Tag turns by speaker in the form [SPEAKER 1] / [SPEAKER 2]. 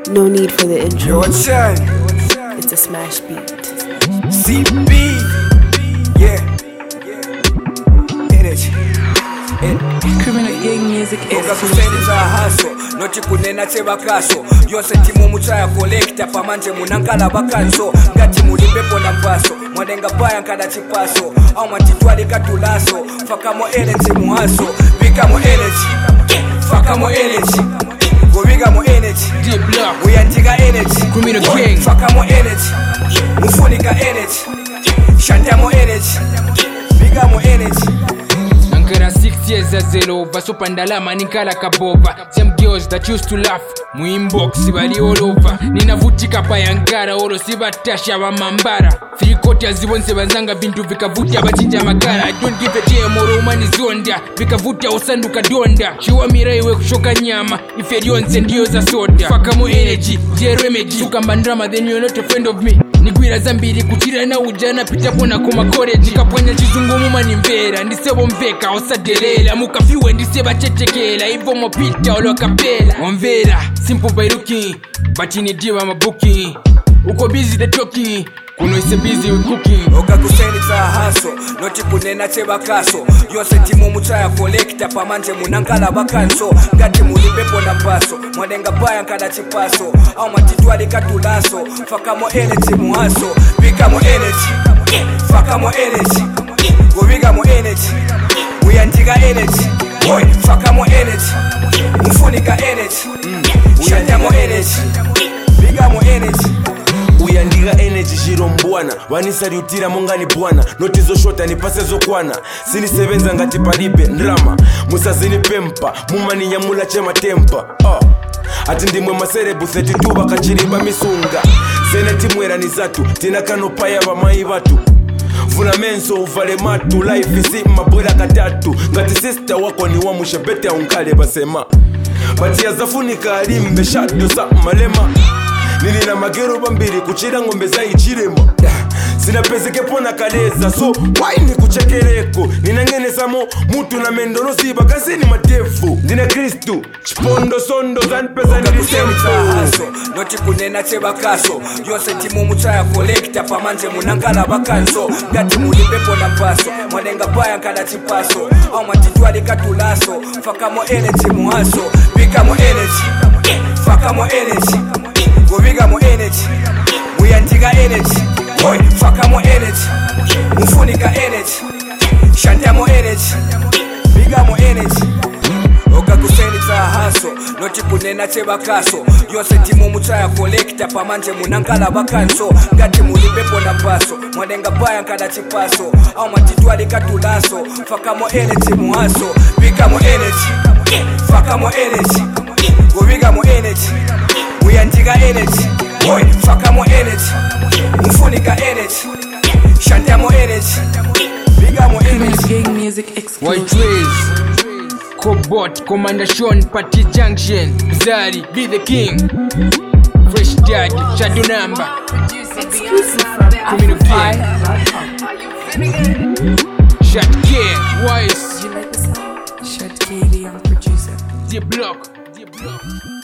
[SPEAKER 1] No need for the intro.
[SPEAKER 2] Yo,
[SPEAKER 1] It's a smash beat.
[SPEAKER 2] CB, yeah, energy.
[SPEAKER 3] Criminal gang music
[SPEAKER 2] Ukakuseni za haso, noti kunena cheba kaso. Yose timu muchaya kolekta pamanje munankala bakanso. Ngati mulimbepo na paso, mwadenga paya nkada chipaso. Au matitwali katulaso, fakamo energy muhaso. Vikamo energy, fakamo energy. Govigamo energy,
[SPEAKER 4] D-Block,
[SPEAKER 2] uyantiga energy.
[SPEAKER 4] Criminal gang,
[SPEAKER 2] Fakamo energy, mufunika energy. Shantamo energy, vigamo energy.
[SPEAKER 4] Ankara 6 years azelo Vasopa ndalama ninkala kabova. Some girls that used to laugh mu inbox bali all over. Ninavutika pa yankara olo sibatasha bamambara. 3/4 zibonse banzanga bintu vikavuta bachinja makara. I don't give a damn oro mani zonda vikavuta osanduka donda. Chiwa miraiwe kushoka nyama ife lyonse ndiyo za soda. Fakamo energy, je remedy. Sukamba drama then you're not a friend of me. Nigwira zambiri kutira na ujana pitapo na koma college. Kapwanya chizungumu mani mbera ndisebo mveka osadelela. Mukafiwe ndiseba chetekela ivo mopita olo kapela. Onvera, simple by looking but in diva mabuki. Uko busy the talking, kuno ise busy with cooking.
[SPEAKER 2] Ukakuseni za haso, noti kunena cheba kaso. Yose timu muchaya kolekta pamanje munankala bakanso. Ngati mulimbepo na paso, mwadenga paya nkada chipaso. Au matitwali katulaso, fakamo energy muhaso. Vikamo energy, fakamo energy. Govigamo energy, uyantiga energy. Fakamo energy, mufunika energy. Shantamo energy, vigamo energy.
[SPEAKER 5] Uyandiga energy shiro mbwana vanisariutira mongani bwana notizo shota nipase zokwana sinisebenza ngati palibe ndrama musazini pempa mumaninyamula chema tempa ati ndimwe maserebu 32 vakachiriba misunga zene timwera ni zatu tinakanopaya vamai vatu vuna menso uvale matu life isi mabwera katatu ngati sister wako ni wamushe bete unkale basema batia zafunika alimbe shado za malema nini na magero bambiri kuchira ngombe za ichirema sinapezeke pona kaleza so waini kuchekereko ninangenezamo mutu na mendono ziba kazini matefu ndine kristu chipondo sondo zanipeza nilisempo
[SPEAKER 2] haso noti kunena cheba kaso yose timu muchaya kolekta pamanje munankala bakanso ngati mulimbepo na paso mwadenga paya nkada chipaso au matitwali katulaso fakamo energy muhaso vikamo energy fakamo energy govigamo energy uyantiga energy fakamo energy mufunika energy shantamo energy vigamo energy Ukakuseni za haso, noti kunena cheba kaso. Yose timu muchaya kolekta pamanje munankala bakanso. Ngati mulimbepo na paso, mwadenga paya nkada chipaso. Au matitwali katulaso, fakamo energy muhaso. Vikamo energy, fakamo energy. Govigamo energy, uyantiga energy. Fakamo energy, mufunika energy. Shantamo energy, vigamo energy.
[SPEAKER 3] Criminal gang music
[SPEAKER 4] White
[SPEAKER 3] exclusive.
[SPEAKER 4] Rays, Cobot, Commander Sean, Party Junction, Zari, be the king. Fresh Dad, Shadow Number,
[SPEAKER 1] Exclusive from
[SPEAKER 4] Criminal Gang, Shot King, Wise,
[SPEAKER 1] You like the sound?
[SPEAKER 3] Shad K, the young producer.
[SPEAKER 4] D-Block.